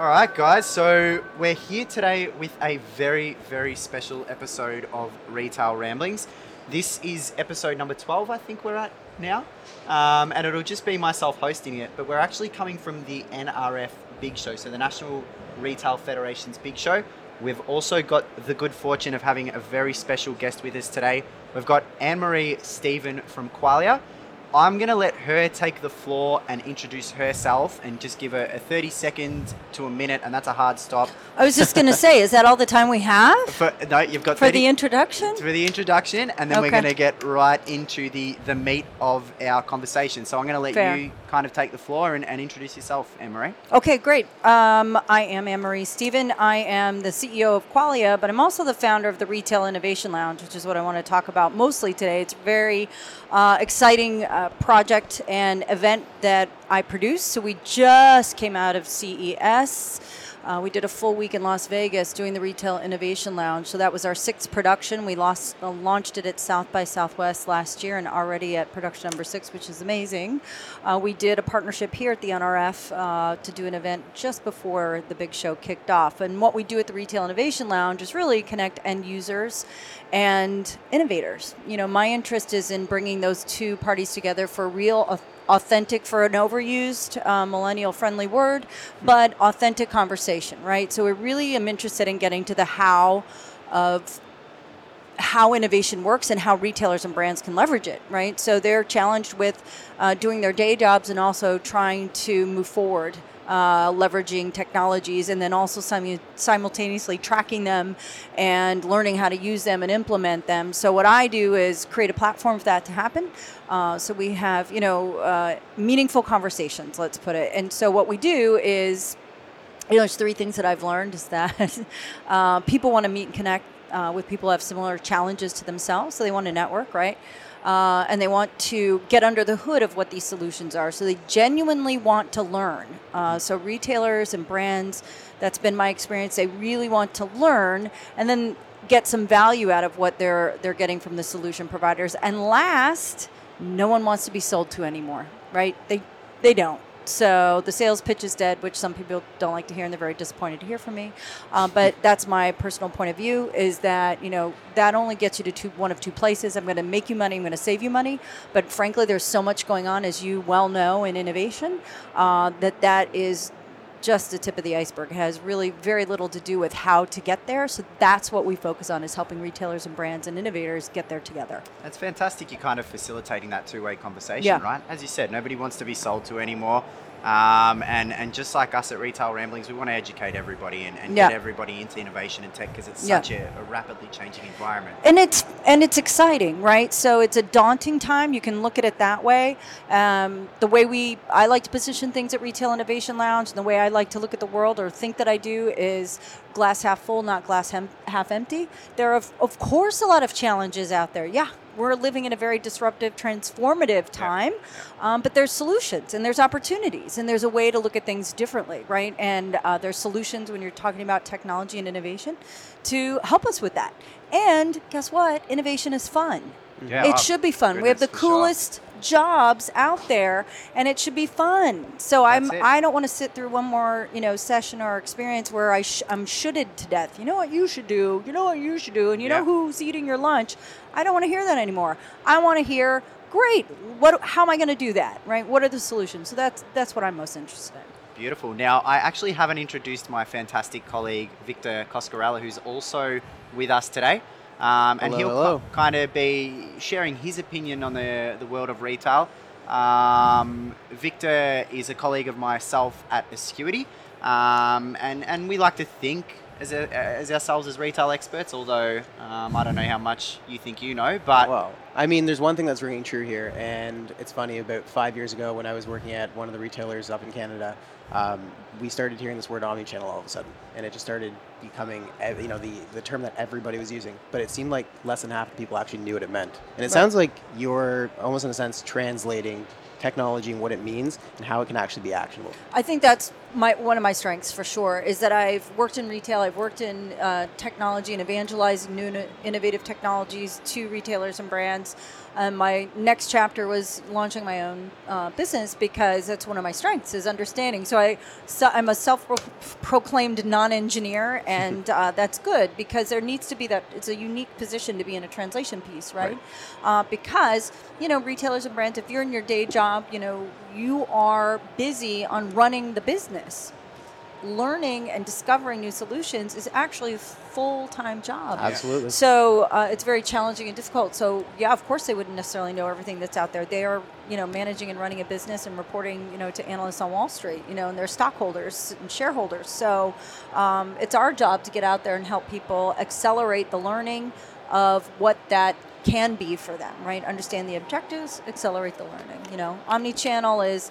All right, guys. So we're here today with a very, very special episode of Retail Ramblings. This is episode number 12, I think we're at now. And it'll just be myself hosting it. But we're actually coming from the NRF Big Show, so the National Retail Federation's Big Show. We've also got the good fortune of having a very special guest with us today. We've got Anne-Marie Stephen from Qualia. I'm going to let her take the floor and introduce herself and just give her a 30 seconds to a minute, and that's a hard stop. I was just going to say, is that all the time we have? No, you've got for 30, the introduction? For the introduction, and then we're going to get right into the meat of our conversation. So I'm going to let you kind of take the floor and introduce yourself, Anne-Marie. Okay, great. I am Anne-Marie Stephen. I am the CEO of Qualia, but I'm also the founder of the Retail Innovation Lounge, which is what I want to talk about mostly today. It's a very exciting project and event that I produced. So we just came out of CES. We did a full week in Las Vegas doing the Retail Innovation Lounge. So that was our 6th production. We launched it at South by Southwest last year and already at production number 6, which is amazing. We did a partnership here at the NRF to do an event just before the big show kicked off. And what we do at the Retail Innovation Lounge is really connect end users and innovators. You know, my interest is in bringing those two parties together for real authentic, for an overused millennial-friendly word, but authentic conversation, right? So we really am interested in getting to the how of how innovation works and how retailers and brands can leverage it, right? So they're challenged with doing their day jobs and also trying to move forward, leveraging technologies, and then also simultaneously tracking them and learning how to use them and implement them. So what I do is create a platform for that to happen. So we have, meaningful conversations, let's put it. And so what we do is, there's 3 things that I've learned is that people want to meet and connect with people who have similar challenges to themselves. So they want to network, right? And they want to get under the hood of what these solutions are. So they genuinely want to learn. So retailers and brands, that's been my experience. They really want to learn and then get some value out of what they're getting from the solution providers. And last, no one wants to be sold to anymore, right? They don't. So the sales pitch is dead, which some people don't like to hear, and they're very disappointed to hear from me. But that's my personal point of view, is that, that only gets you to one of 2 places. I'm going to make you money, I'm going to save you money. But frankly, there's so much going on, as you well know, in innovation, that is just the tip of the iceberg. It has really very little to do with how to get there. So that's what we focus on, is helping retailers and brands and innovators get there together. That's fantastic. You're kind of facilitating that two-way conversation, right? As you said, nobody wants to be sold to anymore. And just like us at Retail Ramblings, we want to educate everybody and get everybody into innovation and tech, because it's such a rapidly changing environment. And it's exciting, right? So it's a daunting time. You can look at it that way. The way I like to position things at Retail Innovation Lounge, and the way I like to look at the world or think that I do, is glass half full, not glass half empty. There are, of course, a lot of challenges out there. Yeah. We're living in a very disruptive, transformative time, but there's solutions and there's opportunities and there's a way to look at things differently, right? And there's solutions when you're talking about technology and innovation to help us with that. And guess what? Innovation is fun. Yeah, it should be fun. We have the coolest jobs out there, and it should be fun. So I don't want to sit through one more session or experience where I'm shoulded to death. You know what you should do? You know what you should do? And you know who's eating your lunch? I don't want to hear that anymore. I want to hear, great, how am I going to do that, right? What are the solutions? So that's what I'm most interested in. Beautiful. Now, I actually haven't introduced my fantastic colleague, Victor Coscarella, who's also with us today. And he'll kind of be sharing his opinion on the world of retail. Victor is a colleague of myself at Acuity, and we like to think as ourselves as retail experts, although I don't know how much you think you know, but... Well, I mean, there's one thing that's ringing true here, and it's funny, about 5 years ago when I was working at one of the retailers up in Canada, we started hearing this word omnichannel all of a sudden, and it just started becoming, the term that everybody was using, but it seemed like less than half the people actually knew what it meant. And it sounds like you're almost in a sense translating technology and what it means and how it can actually be actionable. I think that's one of my strengths for sure, is that I've worked in retail, I've worked in technology and evangelizing new innovative technologies to retailers and brands. And my next chapter was launching my own business because that's one of my strengths is understanding. So I'm a self-proclaimed non-engineer, and that's good because there needs to be that. It's a unique position to be in a translation piece, right? Because retailers and brands, if you're in your day job, you are busy on running the business. Learning and discovering new solutions is actually a full-time job. Absolutely. So it's very challenging and difficult. So yeah, of course they wouldn't necessarily know everything that's out there. They are, managing and running a business and reporting, to analysts on Wall Street, and their stockholders and shareholders. So it's our job to get out there and help people accelerate the learning of what that can be for them, right? Understand the objectives, accelerate the learning. Omnichannel is,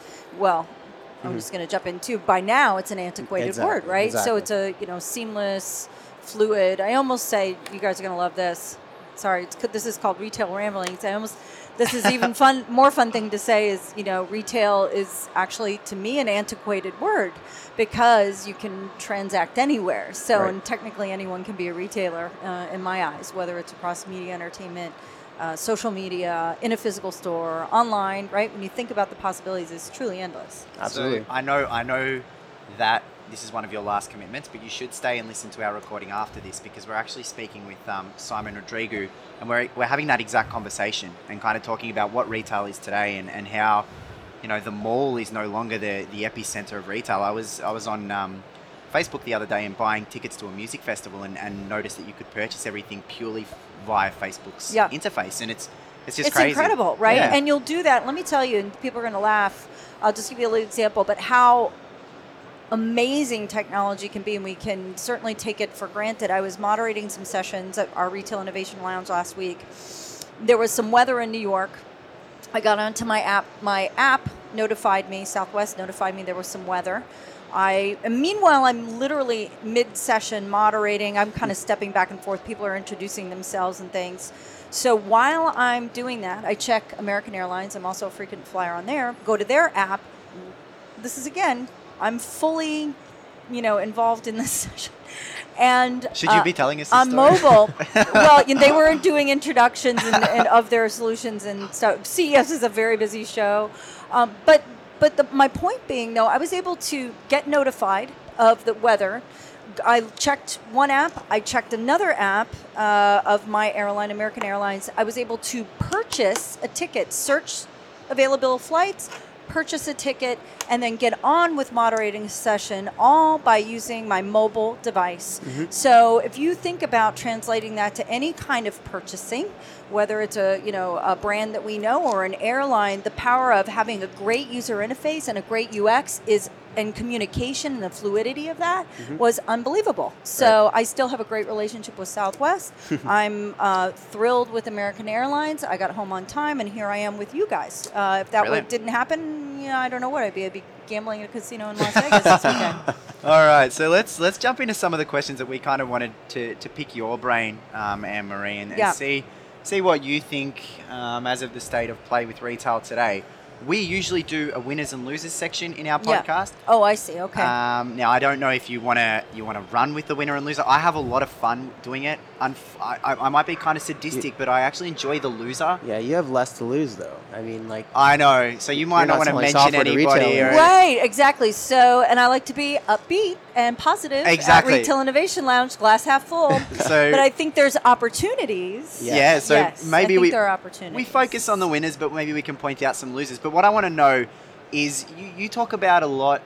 I'm just going to jump in too. By now, it's an antiquated word, right? Exactly. So it's a seamless, fluid. I almost say you guys are going to love this. Sorry, this is called retail ramblings. This is even more fun thing to say is retail is actually to me an antiquated word because you can transact anywhere. So and technically anyone can be a retailer in my eyes, whether it's across media, entertainment. Social media, in a physical store, online, right? When you think about the possibilities, it's truly endless. Absolutely. So I know that this is one of your last commitments, but you should stay and listen to our recording after this because we're actually speaking with Simon Rodrigo, and we're having that exact conversation and kind of talking about what retail is today and how the mall is no longer the epicenter of retail. I was on Facebook the other day and buying tickets to a music festival and noticed that you could purchase everything purely via Facebook's interface, and it's just crazy. It's incredible, right? Yeah. And you'll do that. Let me tell you, and people are going to laugh. I'll just give you a little example, but how amazing technology can be, and we can certainly take it for granted. I was moderating some sessions at our Retail Innovation Lounge last week. There was some weather in New York. I got onto my app. My app notified me, Southwest notified me there was some weather. Meanwhile, I'm literally mid-session moderating. I'm kind of stepping back and forth. People are introducing themselves and things. So while I'm doing that, I check American Airlines. I'm also a frequent flyer on there. Go to their app. This is, again, I'm fully, involved in this session. And should you be telling us this on story? mobile? Well, they were doing introductions and of their solutions and stuff. CES is a very busy show. But my point being, though, I was able to get notified of the weather. I checked one app. I checked another app of my airline, American Airlines. I was able to purchase a ticket, search available flights, purchase a ticket, and then get on with moderating a session, all by using my mobile device. Mm-hmm. So if you think about translating that to any kind of purchasing, whether it's a brand that we know or an airline, the power of having a great user interface and a great UX and communication and the fluidity of that was unbelievable. So I still have a great relationship with Southwest. I'm thrilled with American Airlines. I got home on time, and here I am with you guys. If that didn't happen, I don't know what I'd be. I'd be gambling at a casino in Las Vegas this weekend. All right, so let's jump into some of the questions that we kind of wanted to pick your brain, Anne-Marie, and see what you think as of the state of play with retail today. We usually do a winners and losers section in our podcast. Yeah. Oh, I see. Okay. Now I don't know if you want to run with the winner and loser. I have a lot of fun doing it. I might be kind of sadistic, but I actually enjoy the loser. Yeah, you have less to lose though. I mean, like I know, so you might not want to mention anybody. Right, exactly. So, and I like to be upbeat and positive. Exactly. At Retail Innovation Lounge, glass half full. But I think there's opportunities. Yeah. So maybe there are opportunities. We focus on the winners, but maybe we can point out some losers. But what I want to know is you talk about a lot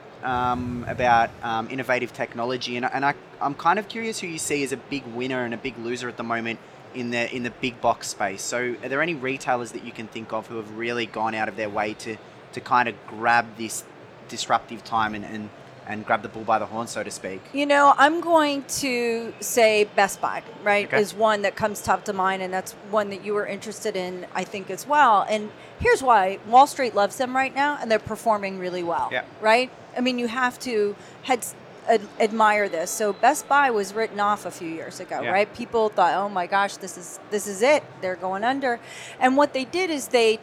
about innovative technology, and I'm kind of curious who you see as a big winner and a big loser at the moment in the big box space. So are there any retailers that you can think of who have really gone out of their way to kind of grab this disruptive time and grab the bull by the horn, so to speak? I'm going to say Best Buy, right, is one that comes top to mind, and that's one that you were interested in, I think, as well. And here's why. Wall Street loves them right now, and they're performing really well, right? I mean, you have to admire this. So Best Buy was written off a few years ago, right? People thought, oh my gosh, this is it. They're going under. And what they did is they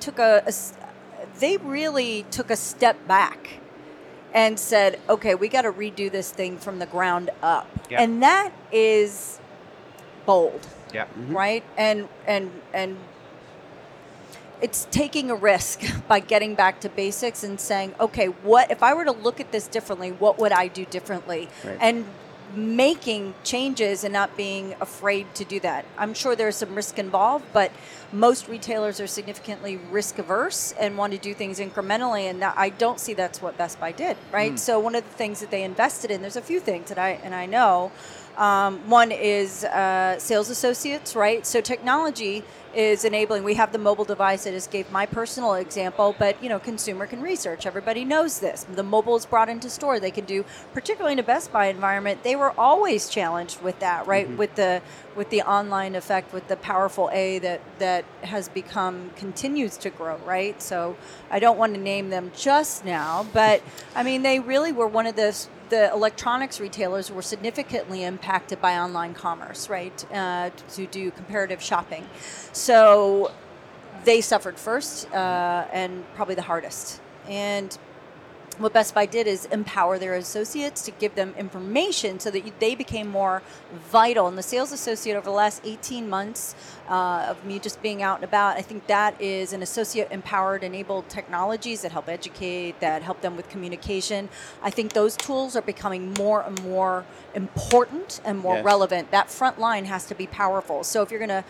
really took a step back and said, okay, we got to redo this thing from the ground up. Yep. And that is bold, right? And it's taking a risk by getting back to basics and saying, okay, what if I were to look at this differently, what would I do differently? Right. And making changes and not being afraid to do that. I'm sure there's some risk involved, but most retailers are significantly risk averse and want to do things incrementally, and I don't see that's what Best Buy did, right? So one of the things that they invested in, there's a few things that I know. One is sales associates, right? So technology is enabling. We have the mobile device. I just gave my personal example, but consumer can research. Everybody knows this. The mobile is brought into store. They can do, particularly in a Best Buy environment, they were always challenged with that, right? With the online effect, with the powerful A that has continues to grow, right? So I don't want to name them just now, but I mean, they really were one of the electronics retailers were significantly impacted by online commerce, right, to do comparative shopping. So they suffered first and probably the hardest. And what Best Buy did is empower their associates to give them information so that they became more vital. And the sales associate over the last 18 months of me just being out and about, I think that is an associate-empowered, enabled technologies that help educate, that help them with communication. I think those tools are becoming more and more important and more relevant. That front line has to be powerful. So if you're going to,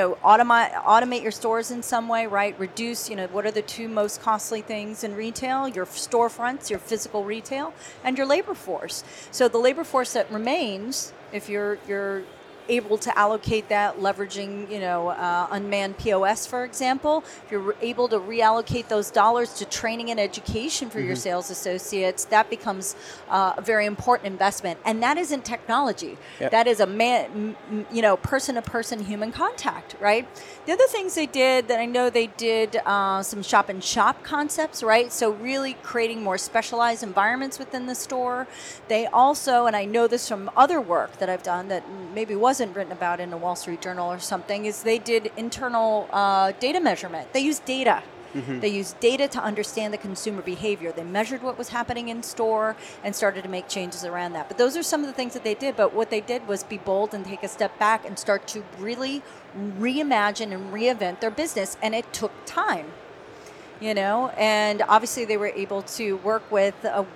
automate your stores in some way, right? Reduce, what are the two most costly things in retail? Your storefronts, your physical retail, and your labor force. So the labor force that remains, if you're able to allocate that, leveraging, unmanned POS, for example, if you're able to reallocate those dollars to training and education for your sales associates, that becomes a very important investment. And that isn't technology. Yep. That is a person-to-person human contact, right? The other things they did that I know they did some shop-in-shop concepts, right? So really creating more specialized environments within the store. They also, and I know this from other work that I've done that maybe wasn't written about in the Wall Street Journal or something, is they did internal data measurement. They used data. They used data to understand the consumer behavior. They measured what was happening in store and started to make changes around that. But those are some of the things that they did. But what they did was be bold and take a step back and start to really reimagine and reinvent their business. And it took time. And obviously they were able to work with,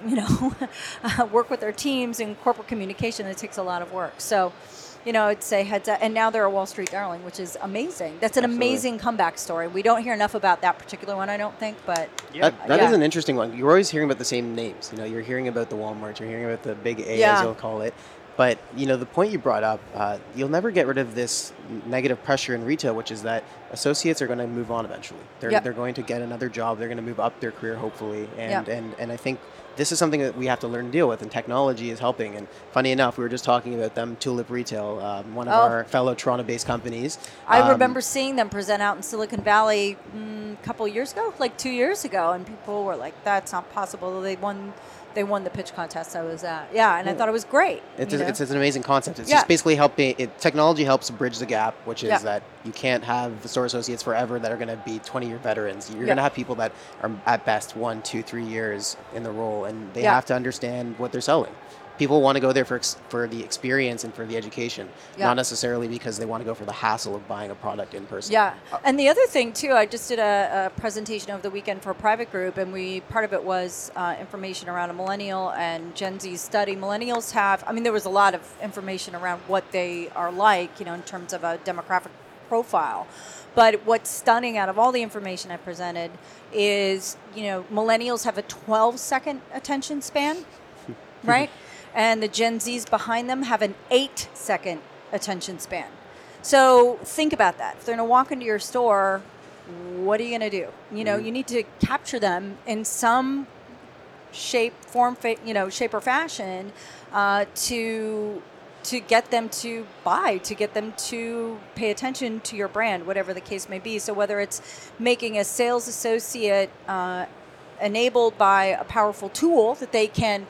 work with their teams in corporate communication. It takes a lot of work. So, I'd say heads up. And now they're a Wall Street darling, which is amazing. That's an amazing comeback story. We don't hear enough about that particular one, I don't think, but... That is an interesting one. You're always hearing about the same names. You're hearing about the Walmart, you're hearing about the big A, as you'll call it. But, the point you brought up, you'll never get rid of this negative pressure in retail, which is that associates are going to move on eventually. They're going to get another job. They're going to move up their career, hopefully. And I think this is something that we have to learn to deal with, and technology is helping. And funny enough, we were just talking about them, Tulip Retail, one of our fellow Toronto-based companies. I remember seeing them present out in Silicon Valley a couple of years ago, like 2 years ago, and people were like, that's not possible. They won the pitch contest I was at. Yeah, and I thought it was great. It's an amazing concept. It's just basically helping. Technology helps bridge the gap, which is that you can't have the store associates forever that are going to be 20-year veterans. You're going to have people that are at best 1, 2, 3 years in the role, and they have to understand what they're selling. People want to go there for the experience and for the education, not necessarily because they want to go for the hassle of buying a product in person. Yeah, and the other thing too, I just did a presentation over the weekend for a private group, and part of it was information around a millennial and Gen Z study. Millennials there was a lot of information around what they are like, in terms of a demographic profile. But what's stunning out of all the information I presented is, millennials have a 12-second attention span, right? And the Gen Zs behind them have an 8-second attention span. So think about that. If they're going to walk into your store, what are you going to do? You need to capture them in some shape, shape or fashion to get them to buy, to get them to pay attention to your brand, whatever the case may be. So whether it's making a sales associate enabled by a powerful tool that they can,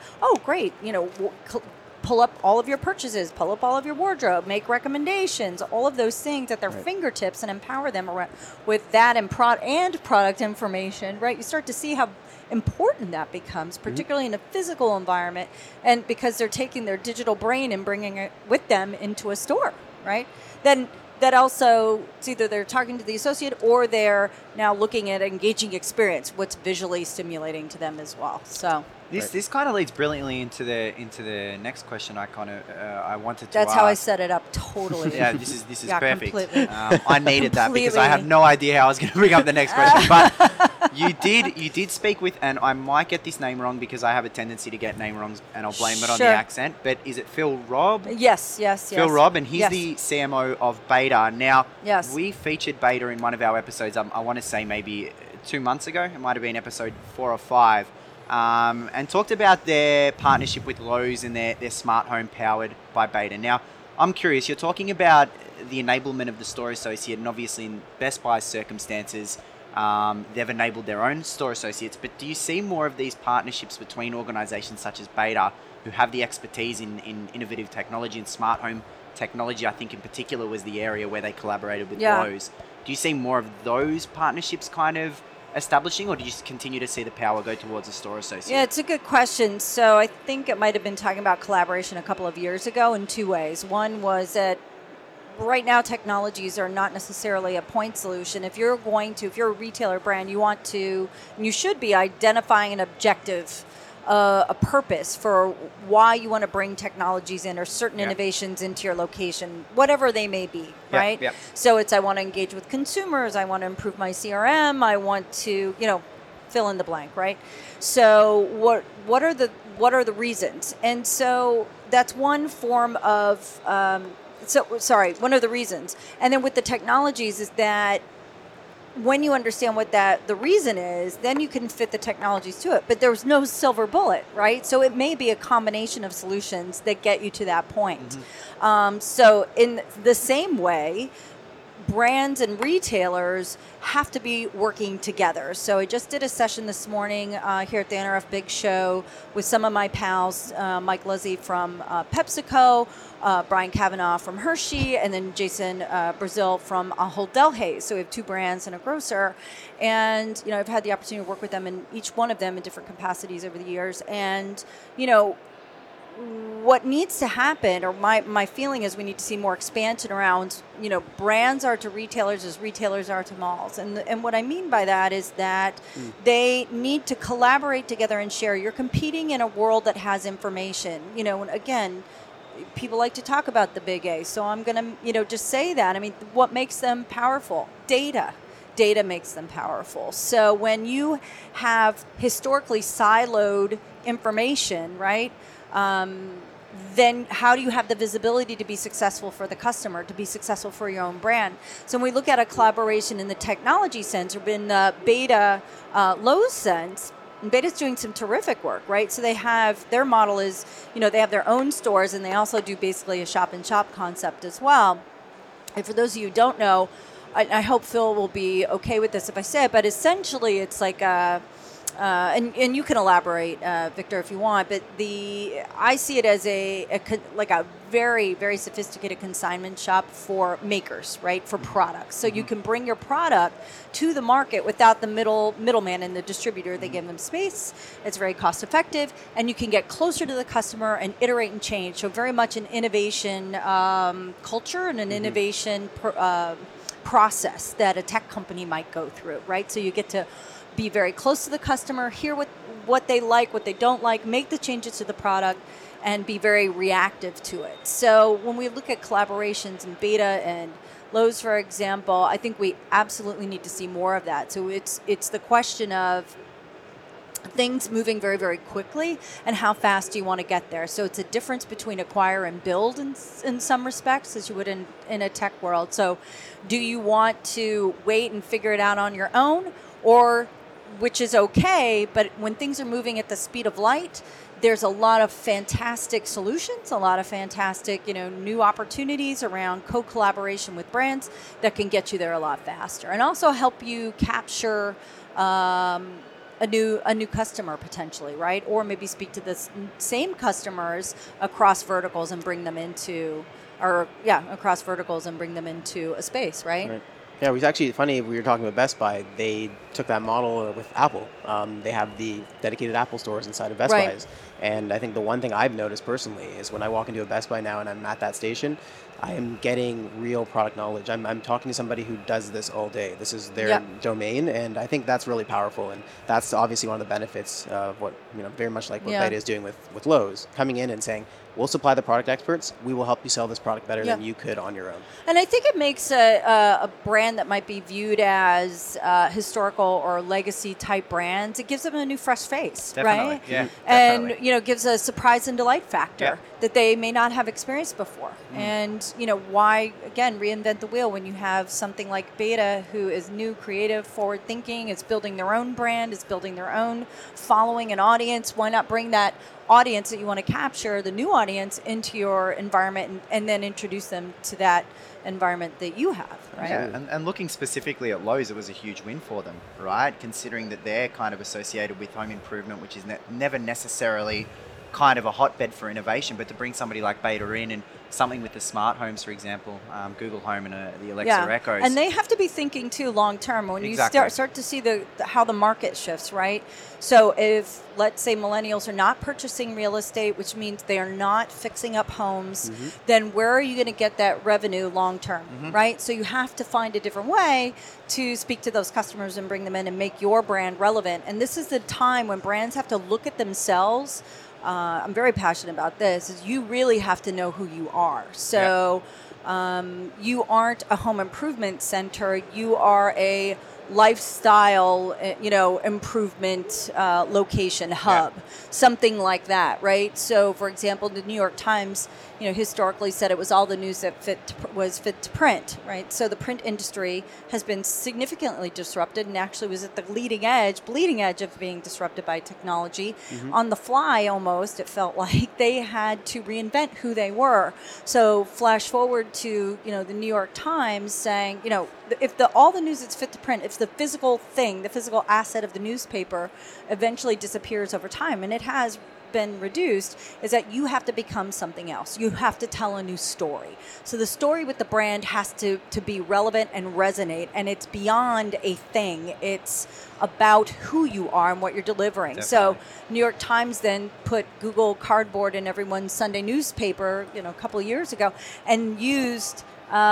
pull up all of your purchases, pull up all of your wardrobe, make recommendations, all of those things at their fingertips, and empower them with that and product information, right? You start to see how important that becomes, particularly in a physical environment, and because they're taking their digital brain and bringing it with them into a store, right? Then that also, it's either they're talking to the associate or they're now looking at engaging experience, what's visually stimulating to them as well. So this kind of leads brilliantly into the next question I wanted to that's ask. how I set it up totally. Yeah, this is Yeah, perfect. completely. I needed that because I have no idea how I was going to bring up the next question. But you did speak with, and I might get this name wrong because I have a tendency to get name wrongs, and I'll blame it on the Sure. accent. But is it Phil Robb? Yes. Phil Robb, and he's Yes. the CMO of Beta. Now, Yes. we featured Beta in one of our episodes. I want to say maybe 2 months ago. It might have been episode 4 or 5. And talked about their partnership with Lowe's and their smart home powered by Beta. Now, I'm curious, you're talking about the enablement of the store associate, and obviously in Best Buy's circumstances, they've enabled their own store associates, but do you see more of these partnerships between organizations such as Beta, who have the expertise in innovative technology and smart home technology? I think in particular was the area where they collaborated with Lowe's. Do you see more of those partnerships kind of establishing, or do you just continue to see the power go towards a store associate? Yeah, it's a good question. So I think it might have been talking about collaboration a couple of years ago in two ways. One was that right now technologies are not necessarily a point solution. If you're a retailer brand, you want to, and you should be identifying an objective, a purpose for why you want to bring technologies in or certain innovations into your location, whatever they may be, right? Yep. So it's, I want to engage with consumers, I want to improve my CRM, I want to, fill in the blank, right? So what are the reasons? And so that's one form of one of the reasons. And then with the technologies is that when you understand what the reason is, then you can fit the technologies to it. But there's no silver bullet, right? So it may be a combination of solutions that get you to that point. Mm-hmm. So in the same way, brands and retailers have to be working together. So I just did a session this morning here at the NRF Big Show with some of my pals, Mike Luzzi from PepsiCo, Brian Kavanaugh from Hershey, and then Jason Brazil from Ahold Delhaize. So we have two brands and a grocer. And, I've had the opportunity to work with them in each one of them in different capacities over the years. And, what needs to happen, or my feeling is we need to see more expansion around, brands are to retailers as retailers are to malls. And what I mean by that is that they need to collaborate together and share. You're competing in a world that has information, and again, people like to talk about the big A. So I'm going to, just say that. I mean, what makes them powerful? Data makes them powerful. So when you have historically siloed information, right? Then how do you have the visibility to be successful for the customer, to be successful for your own brand? So when we look at a collaboration in the technology sense, or in the Beta Lowe's sense, and Beta's doing some terrific work, right? So they have, their model is, they have their own stores, and they also do basically a shop-in-shop concept as well. And for those of you who don't know, I hope Phil will be okay with this if I say it, but essentially it's like a, and you can elaborate, Victor, if you want. But I see it as a very, very sophisticated consignment shop for makers, right? For products, so you can bring your product to the market without the middleman and the distributor. They give them space. It's very cost effective, and you can get closer to the customer and iterate and change. So very much an innovation culture and an innovation process that a tech company might go through, right? So you get to be very close to the customer, hear what they like, what they don't like, make the changes to the product, and be very reactive to it. So when we look at collaborations in Beta and Lowe's, for example, I think we absolutely need to see more of that. So it's the question of things moving very, very quickly, and how fast do you want to get there? So it's a difference between acquire and build in some respects, as you would in a tech world. So do you want to wait and figure it out on your own, or which is okay, but when things are moving at the speed of light, there's a lot of fantastic solutions, a lot of fantastic, new opportunities around co-collaboration with brands that can get you there a lot faster, and also help you capture a new customer potentially, right? Or maybe speak to the same customers across verticals and bring them into, across verticals and bring them into a space, right? Yeah, it was actually funny. We were talking about Best Buy. They took that model with Apple. They have the dedicated Apple stores inside of Best Buys. And I think the one thing I've noticed personally is when I walk into a Best Buy now and I'm at that station, I am getting real product knowledge. I'm talking to somebody who does this all day. This is their Yep. domain, and I think that's really powerful. And that's obviously one of the benefits of what, very much like what Yeah. Beta is doing with Lowe's, coming in and saying, we'll supply the product experts. We will help you sell this product better than Yeah. you could on your own. And I think it makes a brand that might be viewed as historical or legacy type brands, it gives them a new fresh face, Definitely, right? yeah, And, definitely. gives a surprise and delight factor Yeah. that they may not have experienced before. And, why, again, reinvent the wheel when you have something like Beta, who is new, creative, forward thinking, is building their own brand, is building their own following and audience. Why not bring that audience that you want to capture, the new audience, into your environment and then introduce them to that environment that you have, right? Yeah, and looking specifically at Lowe's, it was a huge win for them, right? Considering that they're kind of associated with home improvement, which is never necessarily kind of a hotbed for innovation, but to bring somebody like Beta in and something with the smart homes, for example, Google Home and the Alexa Echoes. And they have to be thinking too long term when Exactly. you start to see how the market shifts, right? So if, let's say, millennials are not purchasing real estate, which means they are not fixing up homes, then where are you going to get that revenue long term, right? So you have to find a different way to speak to those customers and bring them in and make your brand relevant. And this is the time when brands have to look at themselves. I'm very passionate about this, is you really have to know who you are. So you aren't a home improvement center. You are a lifestyle, improvement location hub, something like that, right? So, for example, the New York Times, historically said it was all the news that was fit to print, right? So the print industry has been significantly disrupted and actually was at the bleeding edge of being disrupted by technology. On the fly, almost, it felt like they had to reinvent who they were. So flash forward to, the New York Times saying, if all the news is fit to print, if the physical thing, the physical asset of the newspaper eventually disappears over time, and it has been reduced, is that you have to become something else. You have to tell a new story. So the story with the brand has to be relevant and resonate, and it's beyond a thing. It's about who you are and what you're delivering. Definitely. So New York Times then put Google Cardboard in everyone's Sunday newspaper, a couple of years ago, and used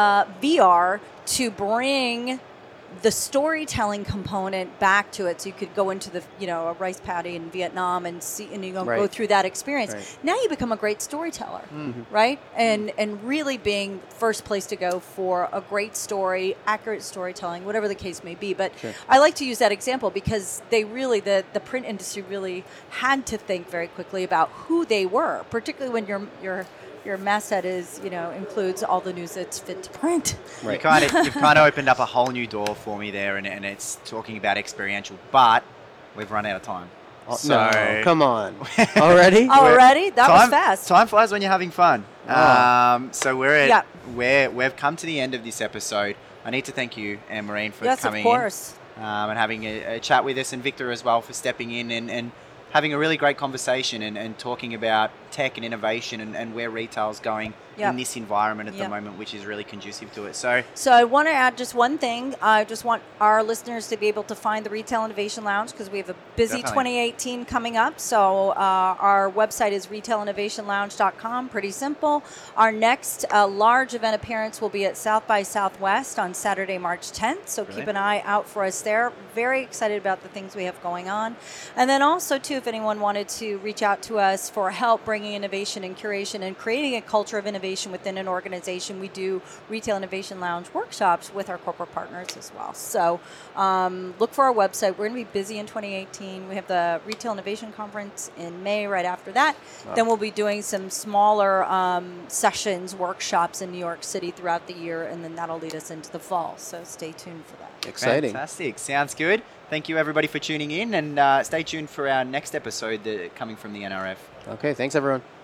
VR to bring the storytelling component back to it, so you could go into the a rice paddy in Vietnam and see and go through that experience. Right. Now you become a great storyteller, right? And really being first place to go for a great story, accurate storytelling, whatever the case may be. But Sure. I like to use that example because they really the print industry really had to think very quickly about who they were, particularly when your masthead includes all the news that's fit to print. Right. You've kind of opened up a whole new door for me there, and it's talking about experiential, but we've run out of time. No, come on. Already? Already? That was fast. Time flies when you're having fun. Oh. So we've come to the end of this episode. I need to thank you, Anne-Marie, for coming of course. in and having a chat with us, and Victor as well for stepping in and having a really great conversation and talking about tech and innovation and where retail's going in this environment at the moment, which is really conducive to it. So I want to add just one thing. I just want our listeners to be able to find the Retail Innovation Lounge because we have a busy Definitely. 2018 coming up. So our website is retailinnovationlounge.com. Pretty simple. Our next large event appearance will be at South by Southwest on Saturday, March 10th. So keep an eye out for us there. Very excited about the things we have going on. And then also, too, if anyone wanted to reach out to us for help bringing innovation and curation and creating a culture of innovation within an organization, we do Retail Innovation Lounge workshops with our corporate partners as well. So look for our website. We're going to be busy in 2018. We have the Retail Innovation Conference in May right after that. Wow. Then we'll be doing some smaller sessions, workshops in New York City throughout the year, and then that'll lead us into the fall. So stay tuned for that. Exciting. Fantastic. Sounds good. Thank you, everybody, for tuning in, and stay tuned for our next episode coming from the NRF. Okay, thanks, everyone.